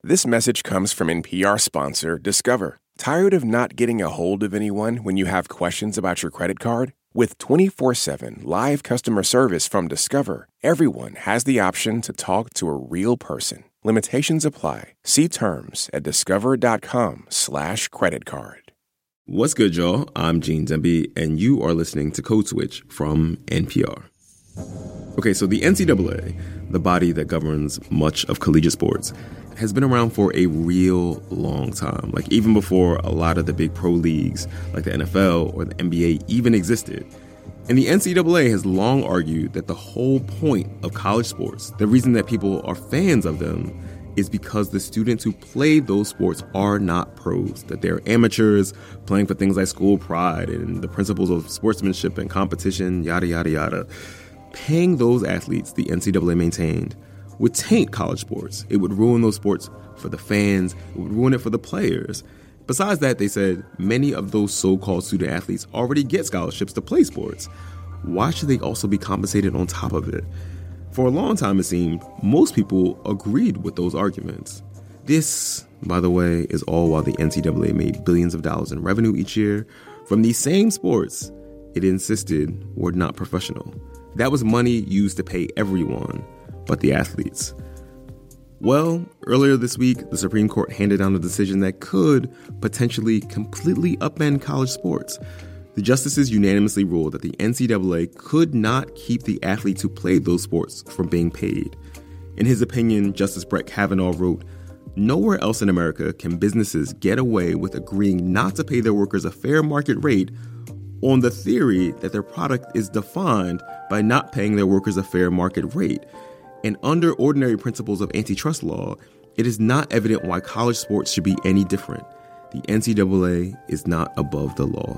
This message comes from NPR sponsor Discover. Tired of not getting a hold of anyone when you have questions about your credit card? With 24/7 live customer service from Discover, everyone has the option to talk to a real person. Limitations apply. See terms at discover.com/creditcard. What's good, y'all? I'm Gene Demby, and you are listening to Code Switch from NPR. Okay, so the NCAA, the body that governs much of collegiate sports, has been around for a real long time. Like, even before a lot of the big pro leagues, like the NFL or the NBA, even existed. And the NCAA has long argued that the whole point of college sports, the reason that people are fans of them, is because the students who play those sports are not pros, that they're amateurs playing for things like school pride and the principles of sportsmanship and competition, yada, yada, yada. Paying those athletes, the NCAA maintained, would taint college sports. It would ruin those sports for the fans. It would ruin it for the players. Besides that, they said many of those so-called student athletes already get scholarships to play sports. Why should they also be compensated on top of it? For a long time, it seemed, most people agreed with those arguments. This, by the way, is all while the NCAA made billions of dollars in revenue each year from these same sports it insisted were not professional. That was money used to pay everyone but the athletes. Well, earlier this week, the Supreme Court handed down a decision that could potentially completely upend college sports. The justices unanimously ruled that the NCAA could not keep the athletes who played those sports from being paid. In his opinion, Justice Brett Kavanaugh wrote, "Nowhere else in America can businesses get away with agreeing not to pay their workers a fair market rate on the theory that their product is defined by not paying their workers a fair market rate. And under ordinary principles of antitrust law, it is not evident why college sports should be any different. The NCAA is not above the law."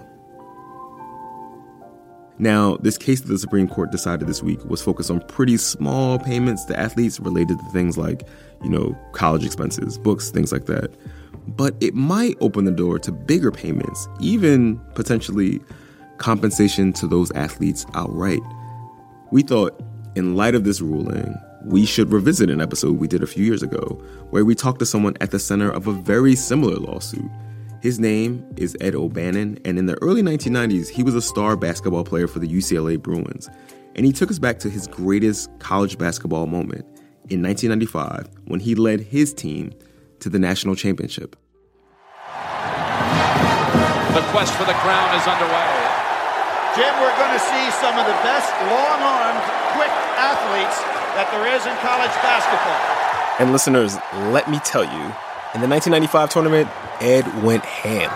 Now, this case that the Supreme Court decided this week was focused on pretty small payments to athletes related to things like, college expenses, books, things like that. But it might open the door to bigger payments, even potentially compensation to those athletes outright. We thought, in light of this ruling, we should revisit an episode we did a few years ago where we talked to someone at the center of a very similar lawsuit. His name is Ed O'Bannon, and in the early 1990s, he was a star basketball player for the UCLA Bruins. And he took us back to his greatest college basketball moment in 1995 when he led his team to the national championship. The quest for the crown is underway. Jim, we're going to see some of the best long-armed, quick athletes that there is in college basketball. And listeners, let me tell you, in the 1995 tournament, Ed went ham.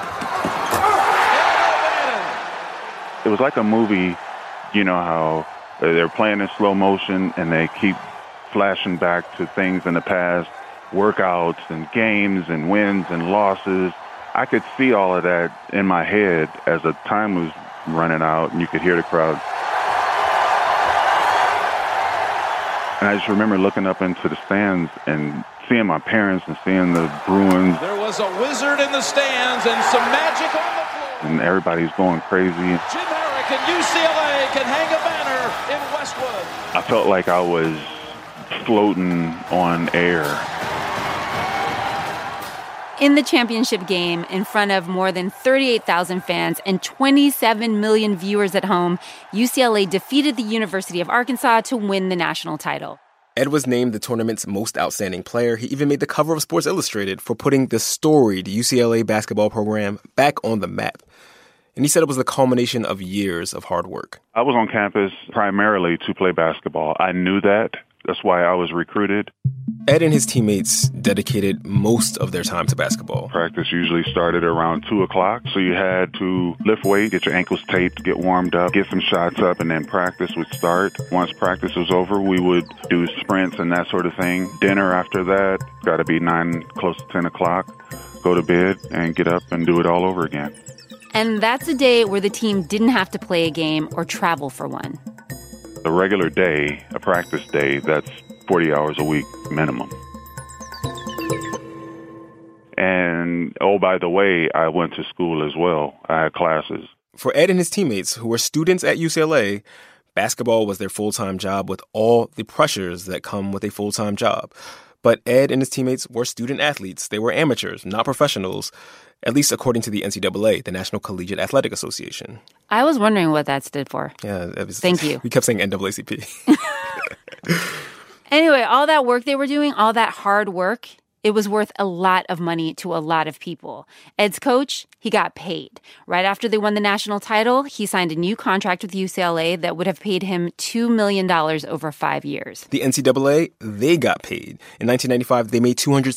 It was like a movie, how they're playing in slow motion and they keep flashing back to things in the past, workouts and games and wins and losses. I could see all of that in my head as the time was running out and you could hear the crowd. And I just remember looking up into the stands and seeing my parents and seeing the Bruins. There was a wizard in the stands and some magic on the floor. And everybody's going crazy. Jim Herrick and UCLA can hang a banner in Westwood. I felt like I was floating on air. In the championship game, in front of more than 38,000 fans and 27 million viewers at home, UCLA defeated the University of Arkansas to win the national title. Ed was named the tournament's most outstanding player. He even made the cover of Sports Illustrated for putting the storied UCLA basketball program back on the map. And he said it was the culmination of years of hard work. I was on campus primarily to play basketball. I knew that. That's why I was recruited. Ed and his teammates dedicated most of their time to basketball. Practice usually started around 2 o'clock, so you had to lift weight, get your ankles taped, get warmed up, get some shots up, and then practice would start. Once practice was over, we would do sprints and that sort of thing. Dinner after that, got to be 9, close to 10 o'clock, go to bed, and get up and do it all over again. And that's a day where the team didn't have to play a game or travel for one. A regular day, a practice day, that's 40 hours a week minimum. And, oh, by the way, I went to school as well. I had classes. For Ed and his teammates, who were students at UCLA, basketball was their full-time job with all the pressures that come with a full-time job. But Ed and his teammates were student athletes. They were amateurs, not professionals, at least according to the NCAA, the National Collegiate Athletic Association. I was wondering what that stood for. Yeah, Thank you. We kept saying NAACP. Anyway, all that work they were doing, all that hard work, it was worth a lot of money to a lot of people. Ed's coach, he got paid. Right after they won the national title, he signed a new contract with UCLA that would have paid him $2 million over 5 years. The NCAA, they got paid. In 1995, they made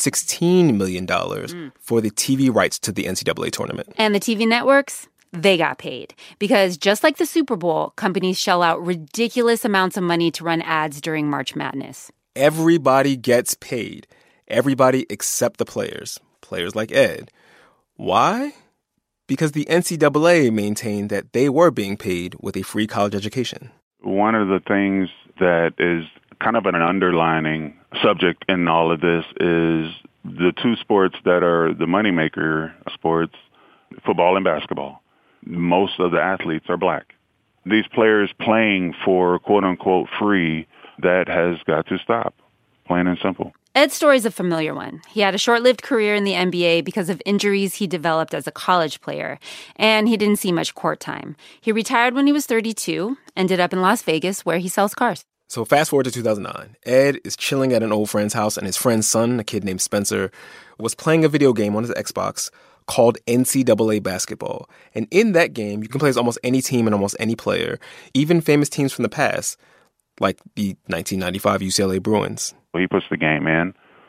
$216 million for the TV rights to the NCAA tournament. And the TV networks? They got paid. Because just like the Super Bowl, companies shell out ridiculous amounts of money to run ads during March Madness. Everybody gets paid. Everybody except the players. Players like Ed. Why? Because the NCAA maintained that they were being paid with a free college education. One of the things that is kind of an underlining subject in all of this is the two sports that are the moneymaker sports, football and basketball. Most of the athletes are black. These players playing for quote-unquote free, that has got to stop, plain and simple. Ed's story is a familiar one. He had a short-lived career in the NBA because of injuries he developed as a college player, and he didn't see much court time. He retired when he was 32, ended up in Las Vegas, where he sells cars. So fast forward to 2009. Ed is chilling at an old friend's house, and his friend's son, a kid named Spencer, was playing a video game on his Xbox called NCAA Basketball. And in that game, you can play as almost any team and almost any player, even famous teams from the past, like the 1995 UCLA Bruins. He puts the game in,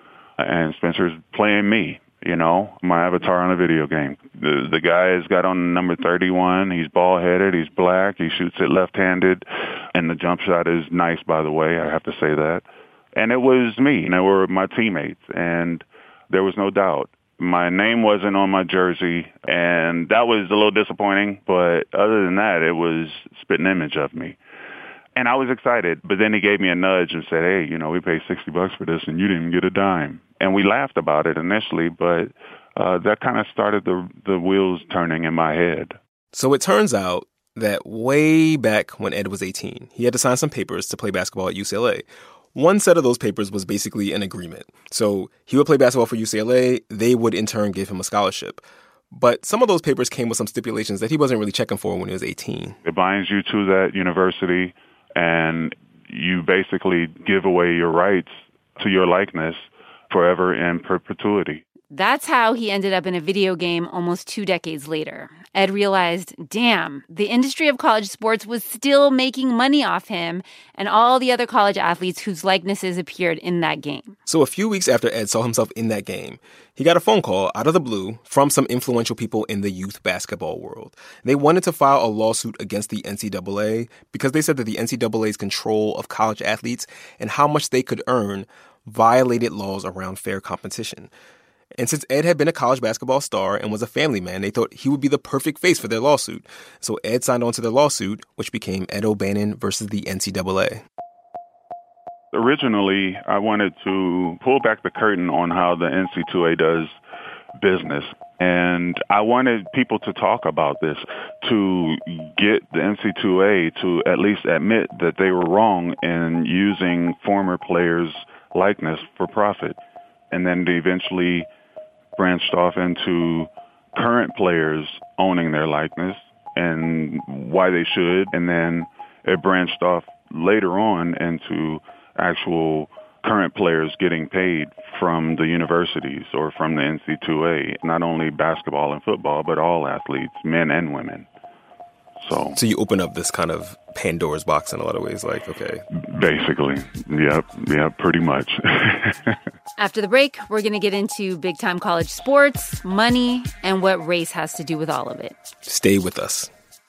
and Spencer's playing me, you know, my avatar on a video game. The guy has got on number 31. He's bald-headed. He's black. He shoots it left-handed, and the jump shot is nice, by the way. I have to say that. And it was me, and they were my teammates, and there was no doubt. My name wasn't on my jersey, and that was a little disappointing, but other than that, it was a spitting image of me. And I was excited, but then he gave me a nudge and said, hey, you know, we paid $60 for this and you didn't get a dime. And we laughed about it initially, but that kind of started the wheels turning in my head. So it turns out that way back when Ed was 18, he had to sign some papers to play basketball at UCLA. One set of those papers was basically an agreement. So he would play basketball for UCLA. They would in turn give him a scholarship. But some of those papers came with some stipulations that he wasn't really checking for when he was 18. It binds you to that university, and you basically give away your rights to your likeness forever in perpetuity. That's how he ended up in a video game almost 2 decades later. Ed realized, damn, the industry of college sports was still making money off him and all the other college athletes whose likenesses appeared in that game. So a few weeks after Ed saw himself in that game, he got a phone call out of the blue from some influential people in the youth basketball world. They wanted to file a lawsuit against the NCAA because they said that the NCAA's control of college athletes and how much they could earn violated laws around fair competition. And since Ed had been a college basketball star and was a family man, they thought he would be the perfect face for their lawsuit. So Ed signed on to their lawsuit, which became Ed O'Bannon versus the NCAA. Originally, I wanted to pull back the curtain on how the NCAA does business. And I wanted people to talk about this, to get the NCAA to at least admit that they were wrong in using former players' likeness for profit. And then they eventually branched off into current players owning their likeness and why they should. And then it branched off later on into actual current players getting paid from the universities or from the NCAA, not only basketball and football, but all athletes, men and women. So you open up this kind of Pandora's box in a lot of ways, like, okay. Basically. Yep, pretty much. After the break, we're going to get into big-time college sports, money, and what race has to do with all of it. Stay with us.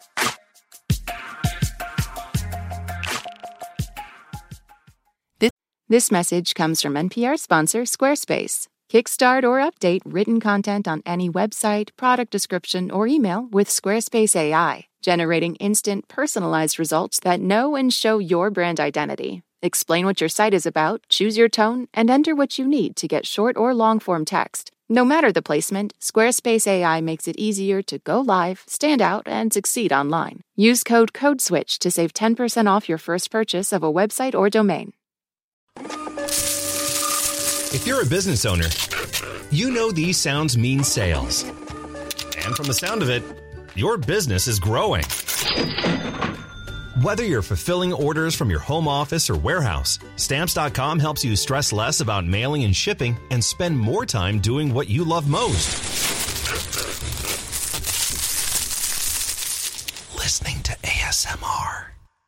This message comes from NPR sponsor Squarespace. Kickstart or update written content on any website, product description, or email with Squarespace AI, generating instant, personalized results that know and show your brand identity. Explain what your site is about, choose your tone, and enter what you need to get short or long-form text. No matter the placement, Squarespace AI makes it easier to go live, stand out, and succeed online. Use code CODESWITCH to save 10% off your first purchase of a website or domain. If you're a business owner, you know these sounds mean sales. And from the sound of it, your business is growing. Whether you're fulfilling orders from your home office or warehouse, Stamps.com helps you stress less about mailing and shipping and spend more time doing what you love most. Listening to ASMR.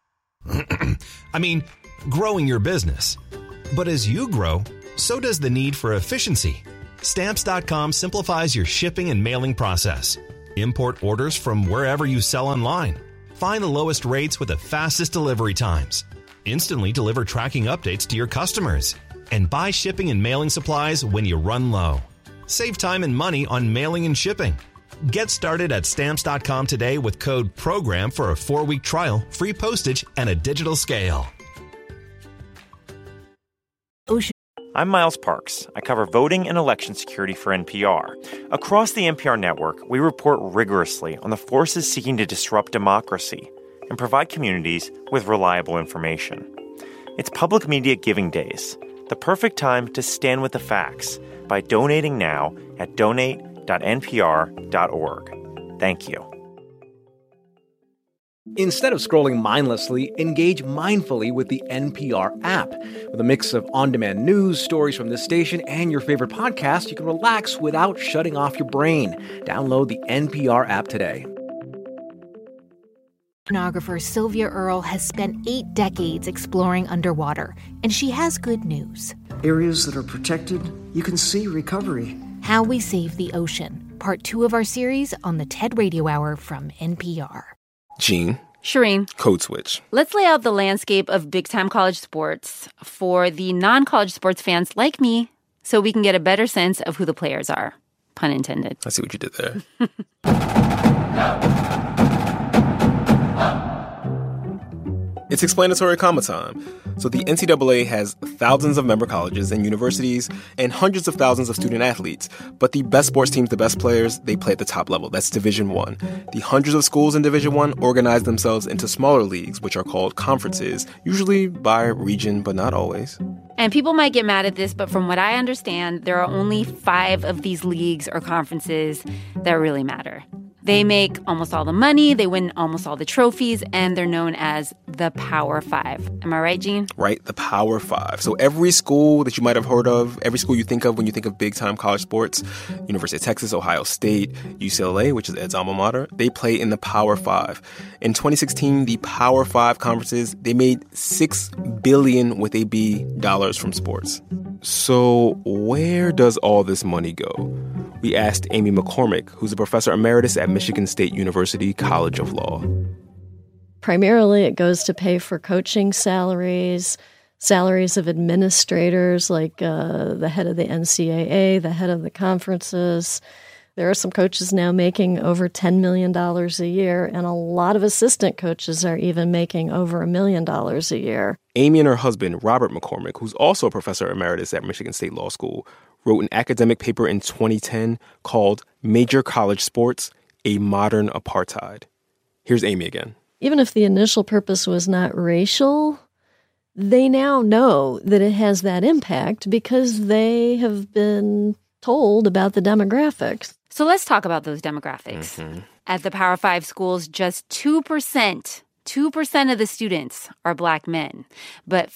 I mean, growing your business. But as you grow, so does the need for efficiency. Stamps.com simplifies your shipping and mailing process. Import orders from wherever you sell online. Find the lowest rates with the fastest delivery times. Instantly deliver tracking updates to your customers. And buy shipping and mailing supplies when you run low. Save time and money on mailing and shipping. Get started at Stamps.com today with code PROGRAM for a 4-week trial, free postage, and a digital scale. I'm Miles Parks. I cover voting and election security for NPR. Across the NPR network, we report rigorously on the forces seeking to disrupt democracy and provide communities with reliable information. It's Public Media Giving Days, the perfect time to stand with the facts by donating now at donate.npr.org. Thank you. Instead of scrolling mindlessly, engage mindfully with the NPR app. With a mix of on-demand news, stories from this station, and your favorite podcast, you can relax without shutting off your brain. Download the NPR app today. Oceanographer Sylvia Earle has spent 8 decades exploring underwater, and she has good news. Areas that are protected, you can see recovery. How We Save the Ocean, part 2 of our series on the TED Radio Hour from NPR. Gene. Shireen. Code Switch. Let's lay out the landscape of big-time college sports for the non-college sports fans like me so we can get a better sense of who the players are. Pun intended. I see what you did there. It's explanatory comma time. So the NCAA has thousands of member colleges and universities and hundreds of thousands of student athletes. But the best sports teams, the best players, they play at the top level. That's Division I. The hundreds of schools in Division I organize themselves into smaller leagues, which are called conferences, usually by region, but not always. And people might get mad at this, but from what I understand, there are only 5 of these leagues or conferences that really matter. They make almost all the money, they win almost all the trophies, and they're known as the Power 5. Am I right, Gene? Right, the Power 5. So every school that you might have heard of, every school you think of when you think of big-time college sports, University of Texas, Ohio State, UCLA, which is Ed's alma mater, they play in the Power 5. In 2016, the Power 5 conferences, they made $6 billion with a B dollars from sports. So where does all this money go? We asked Amy McCormick, who's a professor emeritus at Michigan State University College of Law. Primarily, it goes to pay for coaching salaries of administrators like the head of the NCAA, the head of the conferences. There are some coaches now making over $10 million a year, and a lot of assistant coaches are even making over $1 million a year. Amy and her husband, Robert McCormick, who's also a professor emeritus at Michigan State Law School, wrote an academic paper in 2010 called Major College Sports, A Modern Apartheid. Here's Amy again. Even if the initial purpose was not racial, they now know that it has that impact because they have been told about the demographics. So let's talk about those demographics. Mm-hmm. At the Power 5 schools, just 2% of the students are Black men, but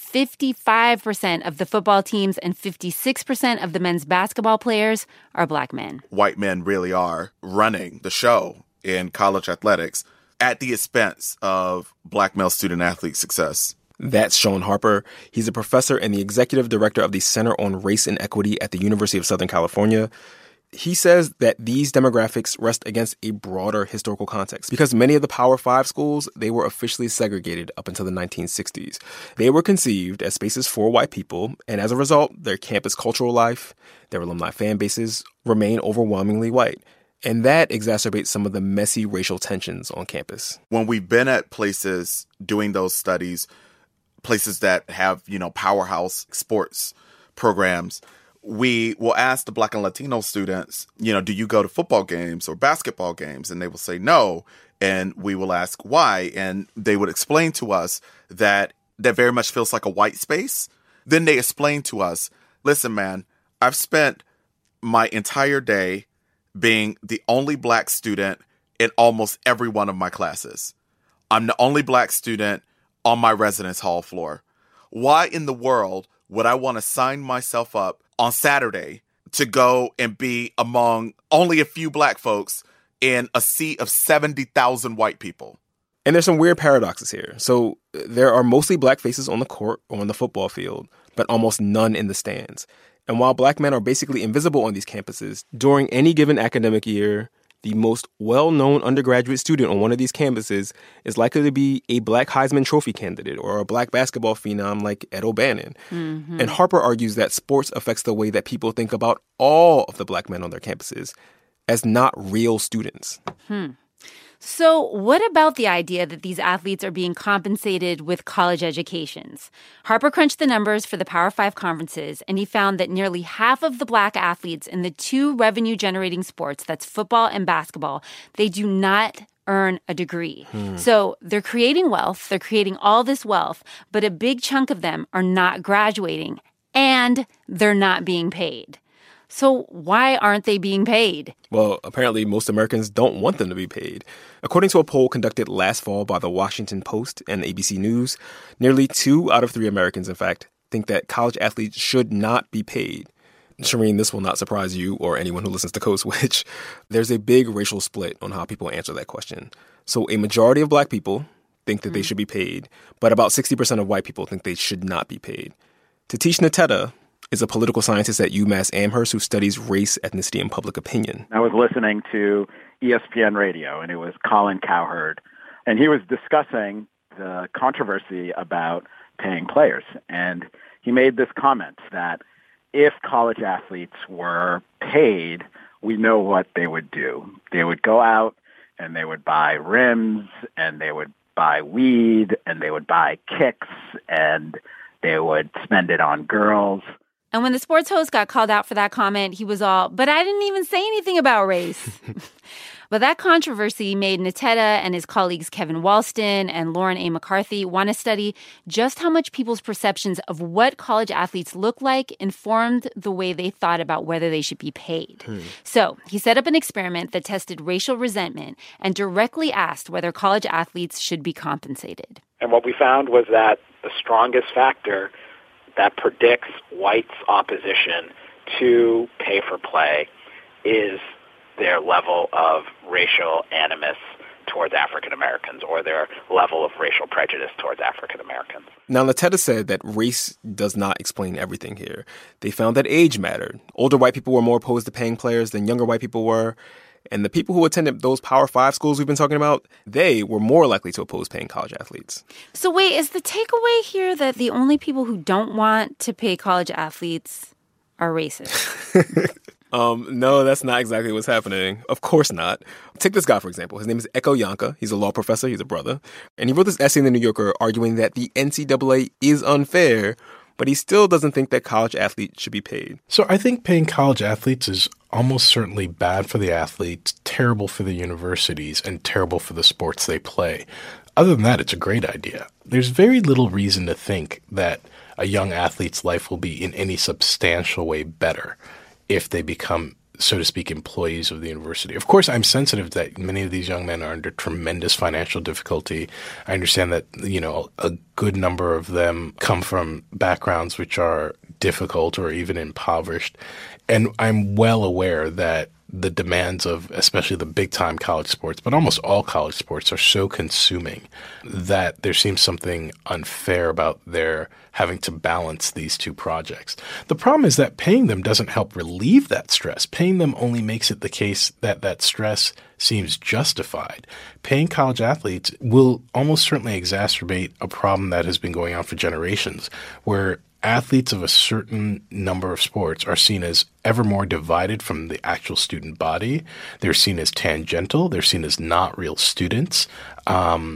55% of the football teams and 56% of the men's basketball players are Black men. White men really are running the show in college athletics at the expense of Black male student athlete success. That's Sean Harper. He's a professor and the executive director of the Center on Race and Equity at the University of Southern California. He says that these demographics rest against a broader historical context because many of the Power 5 schools, they were officially segregated up until the 1960s. They were conceived as spaces for white people, and as a result, their campus cultural life, their alumni fan bases remain overwhelmingly white. And that exacerbates some of the messy racial tensions on campus. When we've been at places doing those studies, places that have, powerhouse sports programs, we will ask the Black and Latino students, do you go to football games or basketball games? And they will say no. And we will ask why. And they would explain to us that very much feels like a white space. Then they explain to us, listen, man, I've spent my entire day being the only black student in almost every one of my classes. I'm the only black student on my residence hall floor. Why in the world would I want to sign myself up on Saturday to go and be among only a few black folks in a sea of 70,000 white people? And there's some weird paradoxes here. So there are mostly black faces on the court or on the football field, but almost none in the stands. And while black men are basically invisible on these campuses, during any given academic year, the most well-known undergraduate student on one of these campuses is likely to be a black Heisman Trophy candidate or a black basketball phenom like Ed O'Bannon. Mm-hmm. And Harper argues that sports affects the way that people think about all of the black men on their campuses as not real students. So what about the idea that these athletes are being compensated with college educations? Harper crunched the numbers for the Power 5 conferences, and he found that nearly half of the black athletes in the two revenue-generating sports, that's football and basketball, they do not earn a degree. So they're creating wealth, they're creating all this wealth, but a big chunk of them are not graduating, and they're not being paid. So why aren't they being paid? Well, apparently most Americans don't want them to be paid. According to a poll conducted last fall by the Washington Post and ABC News, nearly 2 out of 3 Americans, in fact, think that college athletes should not be paid. Shireen, this will not surprise you or anyone who listens to Code Switch. There's a big racial split on how people answer that question. So a majority of black people think that they should be paid, but about 60% of white people think they should not be paid. Tatish Nteta is a political scientist at UMass Amherst who studies race, ethnicity, and public opinion. I was listening to ESPN radio, and it was Colin Cowherd, and he was discussing the controversy about paying players. And he made this comment that if college athletes were paid, we know what they would do. They would go out and they would buy rims, and they would buy weed, and they would buy kicks, and they would spend it on girls. And when the sports host got called out for that comment, he was all, but I didn't even say anything about race. But that controversy made Nteta and his colleagues Kevin Walston and Lauren A. McCarthy want to study just how much people's perceptions of what college athletes look like informed the way they thought about whether they should be paid. So he set up an experiment that tested racial resentment and directly asked whether college athletes should be compensated. And what we found was that the strongest factor that predicts whites' opposition to pay for play is their level of racial animus towards African Americans or their level of racial prejudice towards African Americans. Now, Nteta said that race does not explain everything here. They found that age mattered. Older white people were more opposed to paying players than younger white people were. And the people who attended those Power 5 schools we've been talking about, they were more likely to oppose paying college athletes. So wait, is the takeaway here that the only people who don't want to pay college athletes are racist? No, that's not exactly what's happening. Of course not. Take this guy, for example. His name is Eko Yanka. He's a law professor. He's a brother. And he wrote this essay in The New Yorker arguing that the NCAA is unfair, but he still doesn't think that college athletes should be paid. So I think paying college athletes is almost certainly bad for the athletes, terrible for the universities, and terrible for the sports they play. Other than that, it's a great idea. There's very little reason to think that a young athlete's life will be in any substantial way better if they become, so to speak, employees of the university. Of course, I'm sensitive that many of these young men are under tremendous financial difficulty. I understand that, a good number of them come from backgrounds which are difficult or even impoverished. And I'm well aware that the demands of especially the big-time college sports, but almost all college sports, are so consuming that there seems something unfair about their having to balance these two projects. The problem is that paying them doesn't help relieve that stress. Paying them only makes it the case that that stress seems justified. Paying college athletes will almost certainly exacerbate a problem that has been going on for generations, where athletes of a certain number of sports are seen as ever more divided from the actual student body. They're seen as tangential. They're seen as not real students. And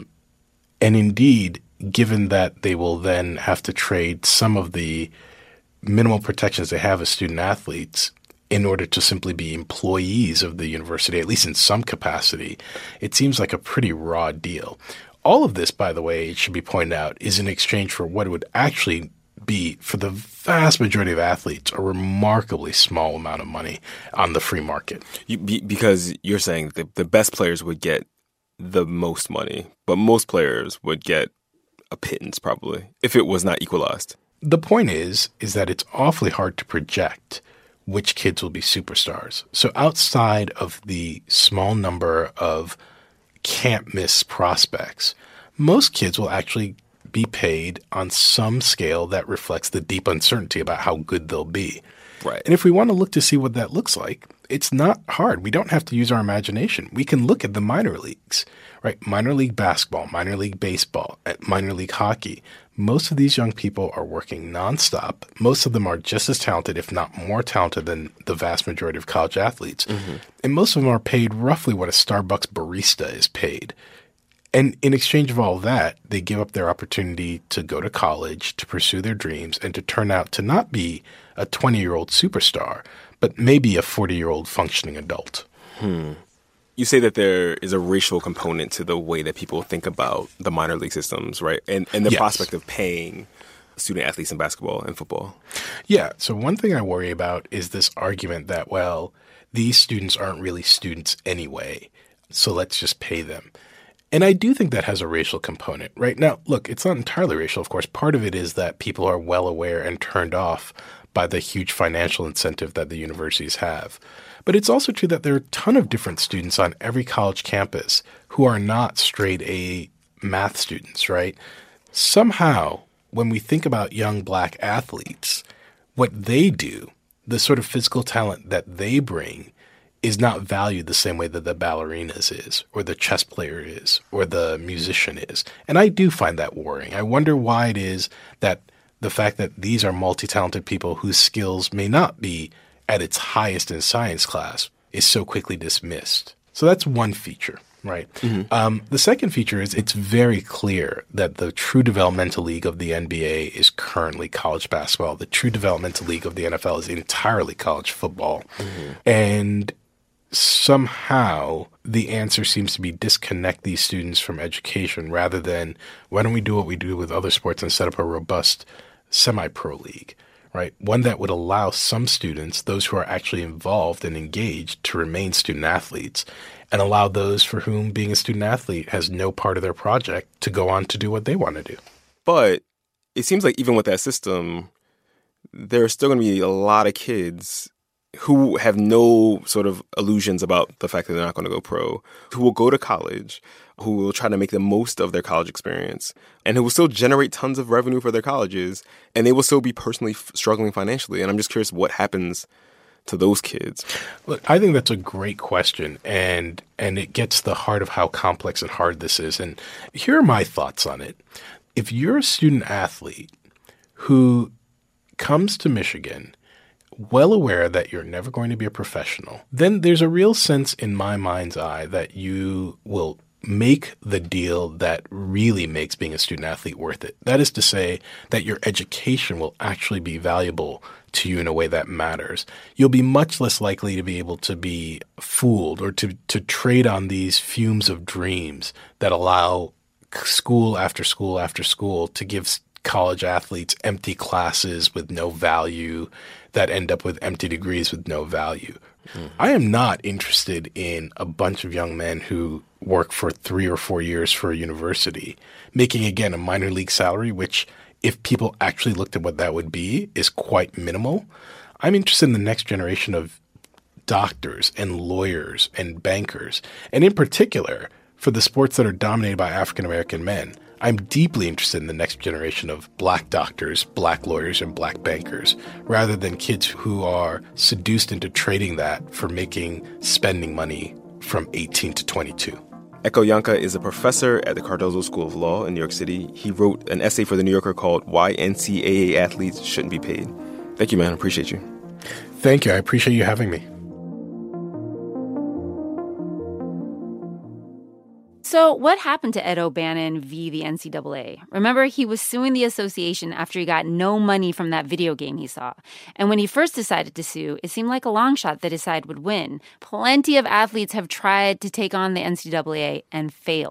indeed, given that they will then have to trade some of the minimal protections they have as student athletes in order to simply be employees of the university, at least in some capacity, it seems like a pretty raw deal. All of this, by the way, it should be pointed out, is in exchange for what would actually be, for the vast majority of athletes, a remarkably small amount of money on the free market. Because you're saying that the best players would get the most money, but most players would get a pittance probably if it was not equalized. The point is that it's awfully hard to project which kids will be superstars. So outside of the small number of can't-miss prospects, most kids will actually be paid on some scale that reflects the deep uncertainty about how good they'll be. Right. And if we want to look to see what that looks like, it's not hard. We don't have to use our imagination. We can look at the minor leagues, right? Minor league basketball, minor league baseball, minor league hockey. Most of these young people are working nonstop. Most of them are just as talented, if not more talented than the vast majority of college athletes. Mm-hmm. And most of them are paid roughly what a Starbucks barista is paid. And in exchange of all that, they give up their opportunity to go to college, to pursue their dreams, and to turn out to not be a 20-year-old superstar, but maybe a 40-year-old functioning adult. You say that there is a racial component to the way that people think about the minor league systems, right? And the Yes. prospect of paying student athletes in basketball and football. Yeah. So one thing I worry about is this argument that, well, these students aren't really students anyway, so let's just pay them. And I do think that has a racial component, right? Now, look, it's not entirely racial, of course. Part of it is that people are well aware and turned off by the huge financial incentive that the universities have. But it's also true that there are a ton of different students on every college campus who are not straight A math students, right? Somehow, when we think about young black athletes, what they do, the sort of physical talent that they bring, is not valued the same way that the ballerinas is, or the chess player is, or the musician is. And I do find that worrying. I wonder why it is that the fact that these are multi-talented people whose skills may not be at its highest in science class is so quickly dismissed. So that's one feature, right? Mm-hmm. The second feature is it's very clear that the true developmental league of the NBA is currently college basketball. The true developmental league of the NFL is entirely college football. Mm-hmm. And somehow the answer seems to be disconnect these students from education rather than why don't we do what we do with other sports and set up a robust semi-pro league, right? One that would allow some students, those who are actually involved and engaged, to remain student athletes and allow those for whom being a student athlete has no part of their project to go on to do what they want to do. But it seems like even with that system, there are still going to be a lot of kids who have no sort of illusions about the fact that they're not going to go pro, who will go to college, who will try to make the most of their college experience, and who will still generate tons of revenue for their colleges, and they will still be personally struggling financially. And I'm just curious what happens to those kids. Look, I think that's a great question, and it gets the heart of how complex and hard this is. And here are my thoughts on it. If you're a student athlete who comes to Michigan well aware that you're never going to be a professional, then there's a real sense in my mind's eye that you will make the deal that really makes being a student athlete worth it. That is to say that your education will actually be valuable to you in a way that matters. You'll be much less likely to be able to be fooled or to trade on these fumes of dreams that allow school after school after school to give college athletes empty classes with no value that end up with empty degrees with no value. Mm-hmm. I am not interested in a bunch of young men who work for 3 or 4 years for a university, making, again, a minor league salary, which, if people actually looked at what that would be, is quite minimal. I'm interested in the next generation of doctors and lawyers and bankers, and in particular, for the sports that are dominated by African-American men. I'm deeply interested in the next generation of black doctors, black lawyers, and black bankers, rather than kids who are seduced into trading that for spending money from 18 to 22. Eko Yanka is a professor at the Cardozo School of Law in New York City. He wrote an essay for The New Yorker called Why NCAA Athletes Shouldn't Be Paid. Thank you, man. I appreciate you. Thank you. I appreciate you having me. So what happened to Ed O'Bannon v. the NCAA? Remember, he was suing the association after he got no money from that video game he saw. And when he first decided to sue, it seemed like a long shot that his side would win. Plenty of athletes have tried to take on the NCAA and failed.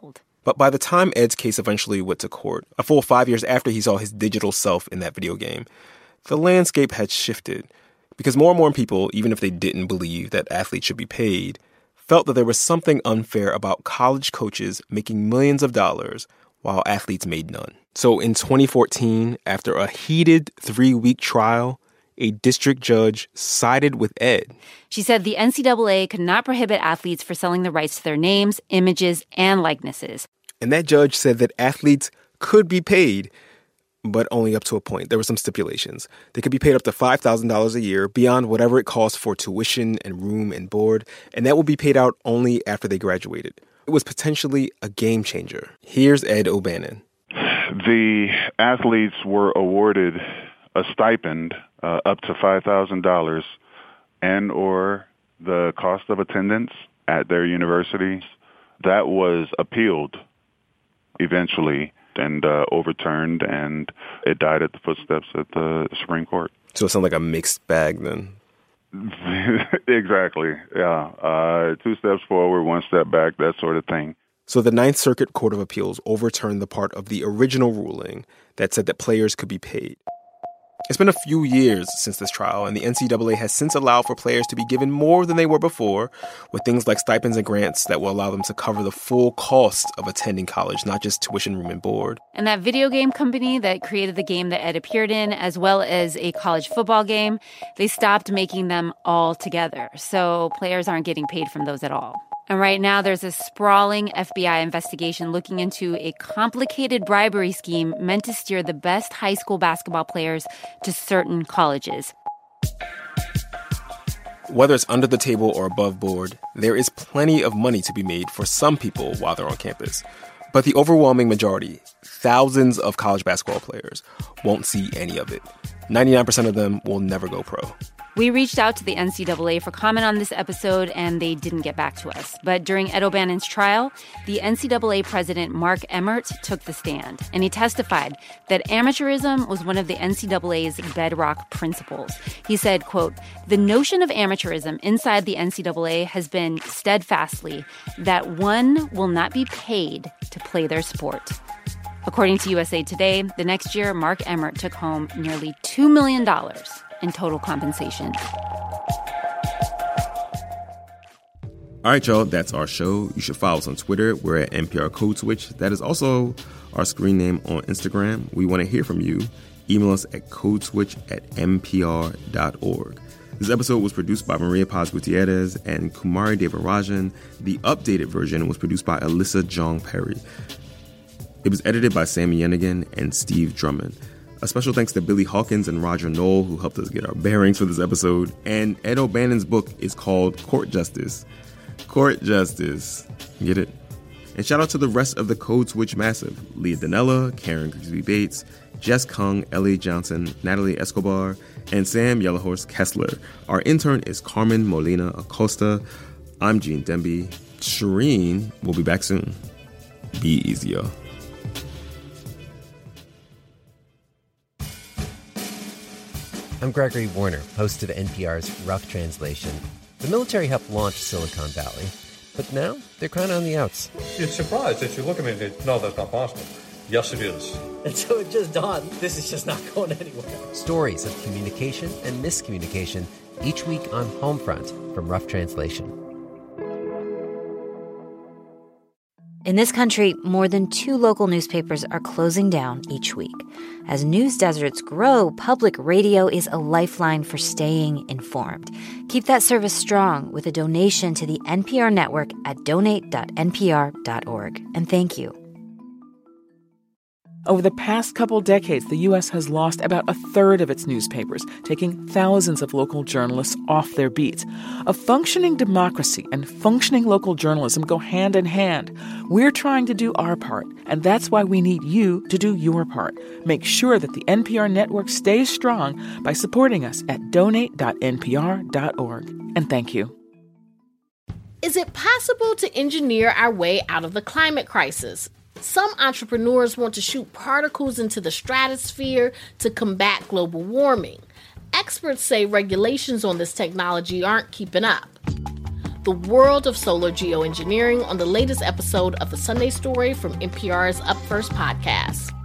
But by the time Ed's case eventually went to court, a full 5 years after he saw his digital self in that video game, the landscape had shifted because more and more people, even if they didn't believe that athletes should be paid, felt that there was something unfair about college coaches making millions of dollars while athletes made none. So in 2014, after a heated 3-week trial, a district judge sided with Ed. She said the NCAA could not prohibit athletes for selling the rights to their names, images, and likenesses. And that judge said that athletes could be paid, but only up to a point. There were some stipulations. They could be paid up to $5,000 a year beyond whatever it costs for tuition and room and board, and that would be paid out only after they graduated. It was potentially a game changer. Here's Ed O'Bannon. The athletes were awarded a stipend up to $5,000 and or the cost of attendance at their universities. That was appealed eventually and overturned, and it died at the footsteps at the Supreme Court. So it sounds like a mixed bag then. Exactly, yeah. 2 steps forward, 1 step back, that sort of thing. So the Ninth Circuit Court of Appeals overturned the part of the original ruling that said that players could be paid. It's been a few years since this trial, and the NCAA has since allowed for players to be given more than they were before, with things like stipends and grants that will allow them to cover the full cost of attending college, not just tuition, room, and board. And that video game company that created the game that Ed appeared in, as well as a college football game, they stopped making them all together. So players aren't getting paid from those at all. And right now, there's a sprawling FBI investigation looking into a complicated bribery scheme meant to steer the best high school basketball players to certain colleges. Whether it's under the table or above board, there is plenty of money to be made for some people while they're on campus. But the overwhelming majority, thousands of college basketball players, won't see any of it. 99% of them will never go pro. We reached out to the NCAA for comment on this episode, and they didn't get back to us. But during Ed O'Bannon's trial, the NCAA president, Mark Emmert, took the stand. And he testified that amateurism was one of the NCAA's bedrock principles. He said, quote, "The notion of amateurism inside the NCAA has been steadfastly that one will not be paid to play their sport." According to USA Today, the next year, Mark Emmert took home nearly $2 million in total compensation. All right, y'all, that's our show. You should follow us on Twitter. We're at NPR Code Switch. That is also our screen name on Instagram. We want to hear from you. Email us at codeswitch@npr.org. This episode was produced by Maria Paz Gutierrez and Kumari Devarajan. The updated version was produced by Alyssa Jong Perry. It was edited by Sammy Yenigan and Steve Drummond. A special thanks to Billy Hawkins and Roger Knoll, who helped us get our bearings for this episode. And Ed O'Bannon's book is called Court Justice. Court Justice. Get it? And shout out to the rest of the Code Switch Massive. Leah Donnella, Karen Grigsby Bates, Jess Kung, Ellie Johnson, Natalie Escobar, and Sam Yellowhorse Kessler. Our intern is Carmen Molina Acosta. I'm Gene Demby. Shireen will be back soon. Be easy, y'all. I'm Gregory Warner, host of NPR's Rough Translation. The military helped launch Silicon Valley, but now they're kind of on the outs. You're surprised that you look at me and think, no, that's not possible. Yes, it is. And so it just dawned, this is just not going anywhere. Stories of communication and miscommunication each week on Homefront from Rough Translation. In this country, more than 2 local newspapers are closing down each week. As news deserts grow, public radio is a lifeline for staying informed. Keep that service strong with a donation to the NPR network at donate.npr.org. And thank you. Over the past couple decades, the U.S. has lost about a third of its newspapers, taking thousands of local journalists off their beats. A functioning democracy and functioning local journalism go hand in hand. We're trying to do our part, and that's why we need you to do your part. Make sure that the NPR network stays strong by supporting us at donate.npr.org. And thank you. Is it possible to engineer our way out of the climate crisis? Some entrepreneurs want to shoot particles into the stratosphere to combat global warming. Experts say regulations on this technology aren't keeping up. the world of solar geoengineering on the latest episode of The Sunday Story from NPR's Up First podcast.